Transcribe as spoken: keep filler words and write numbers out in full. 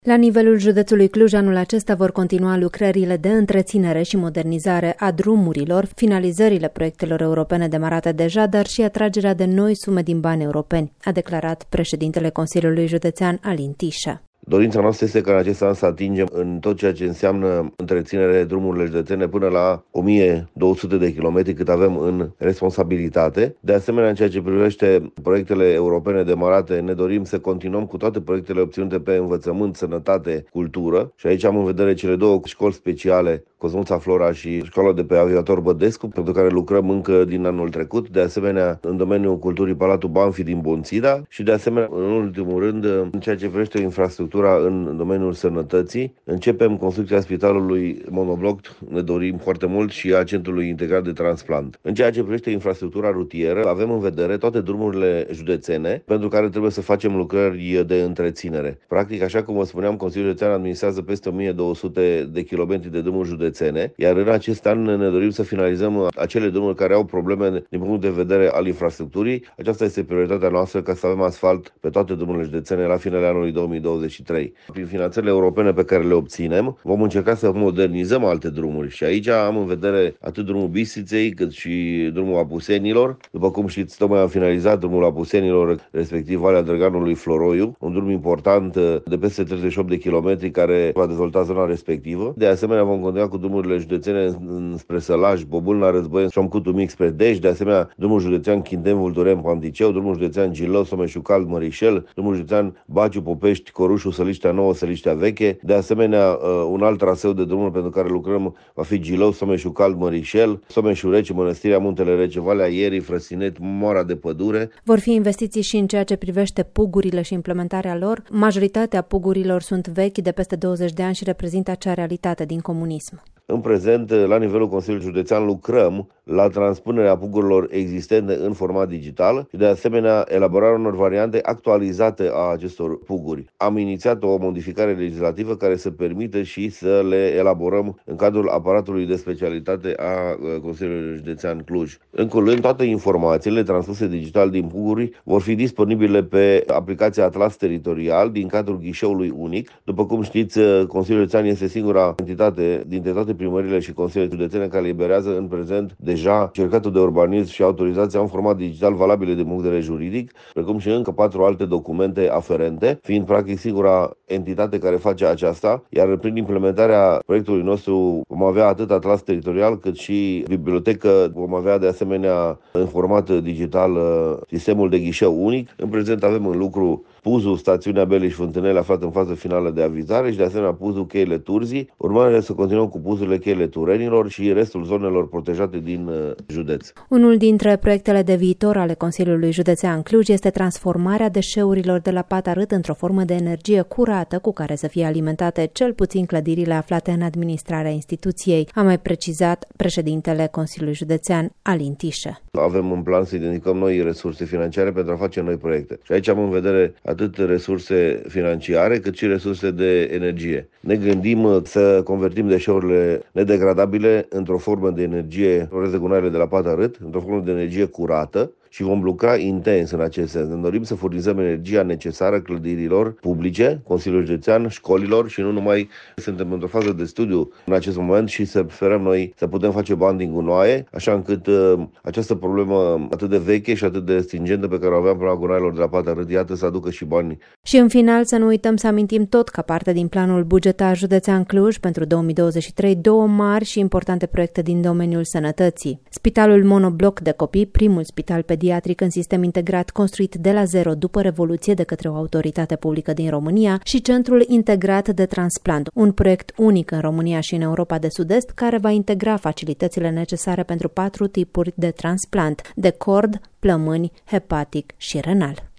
La nivelul județului Cluj, anul acesta vor continua lucrările de întreținere și modernizare a drumurilor, finalizările proiectelor europene demarate deja, dar și atragerea de noi sume din bani europeni, a declarat președintele Consiliului Județean Alin Tișă. Dorința noastră este ca în acest an să atingem în tot ceea ce înseamnă întreținere drumurile județene până la o mie două sute de kilometri cât avem în responsabilitate. De asemenea, în ceea ce privește proiectele europene demarate, ne dorim să continuăm cu toate proiectele obținute pe învățământ, sănătate, cultură. Și aici am în vedere cele două școli speciale, Cosmuța Flora și școala de pe Aviator Bădescu, pentru care lucrăm încă din anul trecut. De asemenea, în domeniul culturii Palatul Banfi din Bonțida și de asemenea, în ultimul rând, în ceea ce privește infrastructura în domeniul sănătății. Începem construcția spitalului monobloc, ne dorim foarte mult, și a centrului integrat de transplant. În ceea ce privește infrastructura rutieră, avem în vedere toate drumurile județene pentru care trebuie să facem lucrări de întreținere. Practic, așa cum vă spuneam, Consiliul Județean administrează peste o mie două sute de kilometri de drumuri județene, iar în acest an ne dorim să finalizăm acele drumuri care au probleme din punct de vedere al infrastructurii. Aceasta este prioritatea noastră, ca să avem asfalt pe toate drumurile județene la finele anului două mii douăzeci și trei. Prin finanțările europene pe care le obținem, vom încerca să modernizăm alte drumuri și aici am în vedere atât drumul Bistriței cât și drumul Apusenilor. După cum știți, tocmai am finalizat drumul Apusenilor, respectiv Valea Drăganului Floroiu, un drum important de peste treizeci și opt de kilometri care va dezvolta zona respectivă. De asemenea, vom continua cu drumurile județene spre Sălaj, Bobâlna, Războieni, Șomcutul Mic spre Dej, de asemenea drumul județean Chintem, Vulturen, Panticeu, drumul județean Gilău, Someșu Cald, Mărișel, drumul județean Baciu, Popești, Corușu, Săliștea Nouă, Săliștea Veche. De asemenea, un alt traseu de drumuri pentru care lucrăm va fi Gilău, Someșu Cald, Mărișel, Someșu Rece, Mănăstirea Muntele Rece, Valea Ierii, Frăsinet, Moara de Pădure. Vor fi investiții și în ceea ce privește pugurile și implementarea lor. Majoritatea pugurilor sunt vechi, de peste douăzeci de ani, și reprezintă acea realitate din comunism. În prezent, la nivelul Consiliului Județean, lucrăm la transpunerea pugurilor existente în format digital și, de asemenea, elaborarea unor variante actualizate a acestor puguri. Am inițiat o modificare legislativă care să permite și să le elaborăm în cadrul aparatului de specialitate a Consiliului Județean Cluj. În curând, toate informațiile transpuse digital din puguri vor fi disponibile pe aplicația Atlas Teritorial din cadrul ghișeului unic. După cum știți, Consiliul Județean este singura entitate dintre toate primările și consiliile județene care eliberează în prezent deja certificatul de urbanism și autorizația în format digital valabile din punct de vedere juridic, precum și încă patru alte documente aferente, fiind practic singura entitate care face aceasta, iar prin implementarea proiectului nostru vom avea atât Atlas Teritorial cât și bibliotecă, vom avea de asemenea în format digital sistemul de ghișeu unic. În prezent avem în lucru Puzul, stațiunea Beliș Fântânele, aflat în fază finală de avizare, și de asemenea Puzul Cheile Turzii. Urmare să continuăm cu puzurile Cheile Turenilor și restul zonelor protejate din uh, județ. Unul dintre proiectele de viitor ale Consiliului Județean Cluj este transformarea deșeurilor de la Patarât într-o formă de energie curată cu care să fie alimentate cel puțin clădirile aflate în administrarea instituției, a mai precizat președintele Consiliului Județean Alin Tișă. Avem în plan să identificăm noi resurse financiare pentru a face noi proiecte. Și aici am în vedere atât resurse financiare cât și resurse de energie. Ne gândim să convertim deșeurile nedegradabile într-o formă de energie, rezegunarele de la Patarât, într-o formă de energie curată, și vom lucra intens în acest sens. Ne dorim să furnizăm energia necesară clădirilor publice, Consiliul Județean, școlilor, și nu numai. Suntem într-o fază de studiu în acest moment și să sperăm noi să putem face bani din gunoaie, așa încât uh, această problemă atât de veche și atât de stringentă pe care o aveam până la gunoaielor de la Patarât, iată, să aducă și bani. Și în final, să nu uităm să amintim tot ca parte din planul bugetar județean Cluj pentru două mii douăzeci și trei două mari și importante proiecte din domeniul sănătății. Spitalul monobloc de copii, primul spital pediatric în sistem integrat construit de la zero după Revoluție de către o autoritate publică din România, și Centrul Integrat de Transplant, un proiect unic în România și în Europa de Sud-Est care va integra facilitățile necesare pentru patru tipuri de transplant: de cord, plămâni, hepatic și renal.